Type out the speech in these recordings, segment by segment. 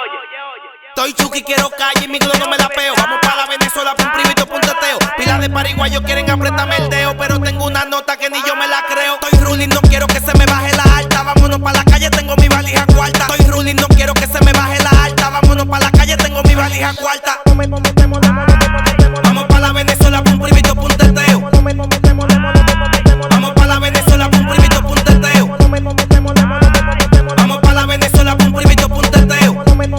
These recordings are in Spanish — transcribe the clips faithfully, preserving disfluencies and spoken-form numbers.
Estoy chuki, quiero calle y mi glow no me la peo. Vamos para la Venezuela pa' un privito, pa' un teteo. Pilas de pariguayos quieren apretarme el dedo, pero tengo una nota que ni yo me la creo. Estoy ruling, no quiero que se me baje la alta. Vámonos pa' la calle, tengo mi valija cuarta. Estoy ruling, no quiero que se me baje la alta. Vámonos pa' la calle, tengo mi valija cuarta. Vamos pa' la Venezuela pa' un privito, pa' un teteo. Vamos pa' la Venezuela pa' un privito, pa' un teteo. Vamos pa' la Venezuela pa' un privito, pa' un teteo.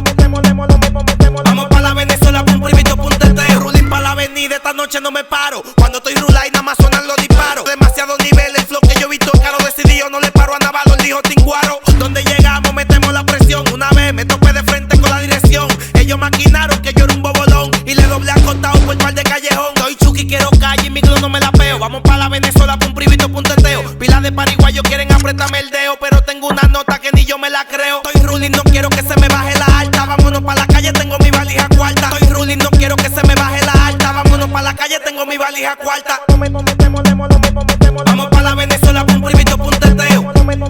Vamos pa' la Venezuela pa' un privito, pa' un teteo. Ruling pa' la avenida, esta noche no me paro. Cuando estoy rulay nada más sonan los disparos. Demasiado nivel, el flow que yo he visto caro. Decidí yo no le paro a Navarro, el dijo Tinguaro. Donde llegamos metemos la presión. Una vez me topé de frente con la dirección. Ellos maquinaron que yo era un bobolón y le doblé acostado por el par de callejón. Soy chuki, quiero calle y mi glow no me la peo. Vamos pa' la Venezuela pa' un privito, pa' un teteo. Pilas de pariguayos quieren apretarme el dedo, pero tengo una nota que ni yo me la creo. Estoy ruling, no quiero que se me baje la alta. Vámonos pa' la calle, tengo mi valija cuarta. Estoy ruling, no quiero que se me baje la alta. Vámonos pa' la calle, tengo mi valija cuarta. Vamos pa' la Venezuela pa' un privito, pa' un teteo.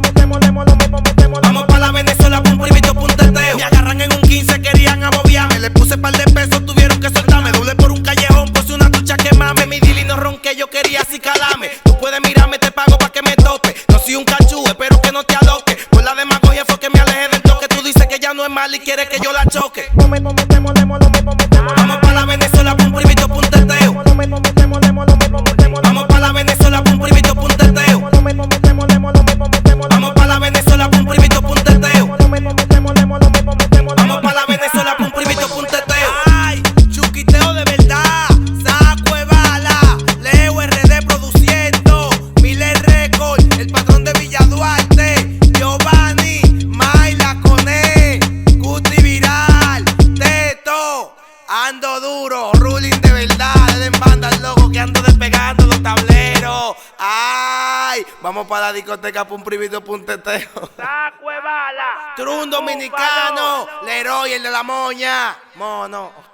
Vamos pa' la Venezuela pa' un privito, pa' un teteo. Me agarran en un quince, querían abobiarme. Le puse par de pesos, tuvieron que soltarme. Doblé por un callejón, puse una ducha que mame. Mi dili no ronqué, yo quería así calarme. Tú puedes mirarme, te pago pa' que me tope. No soy un cachú, espero que no te aloques. Por la demagogia fue que me alejé del toque. Tú dices que ya no es mal y quieres que yo la choque. Vamos pa' la Venezuela pa' un privito, pa' un teteo. Vamos pa' la Venezuela pa' un privito, pa' un teteo. Vamos pa' la Venezuela pa' un privito, pa' un teteo. Vamos pa' la Venezuela pa' un privito, pa' un teteo. Ay, chuquiteo de verdad. Saco de bala. Leo R D produciendo. Miller Record, el patrón de Villa Duarte. Giovanni, Mayla Coné, Guti Viral, Teto. Ando duro, ruling de verdad. Den banda al loco que ando despegando los tableros. Ay, vamos para la discoteca pa' un privito, pa' un teteo. Saco de bala. Trun dominicano, Leroy, el de la moña. Mono.